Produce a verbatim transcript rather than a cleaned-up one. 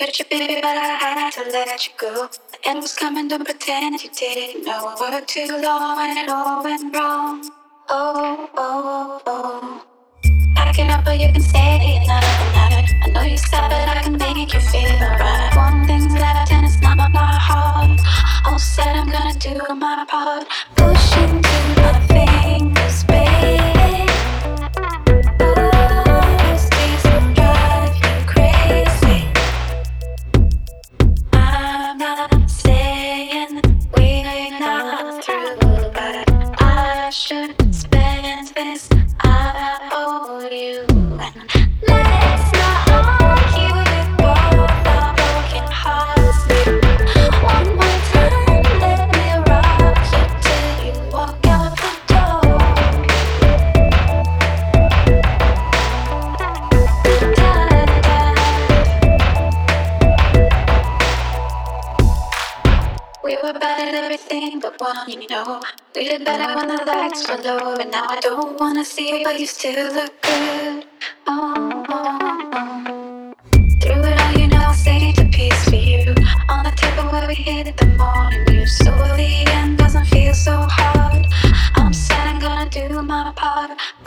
With you, baby, but I had to let you go. The end was coming, don't pretend you didn't know. Worked too long and it all went wrong. Oh, oh, oh. I can up, but you can stay another night. I know you stop, but I can make you feel alright. One thing's left and it's not my heart. All said, I'm gonna do my part. Pushing to my fingers, baby. Oh, these days will drive you crazy. I'm not saying we're not through, but I should spend this. I owe you, and let's not argue with both our broken hearts. One more time, let me rock you till you walk out the door. We were bad at everything but one, you know. We did better when the lights were low. And now I don't wanna see you, but you still look good. Oh, oh, oh. Through it all, you know I'll save a piece for you. On the table where we hit the morning view. So the end doesn't feel so hard. I'm sad, I'm gonna do my part.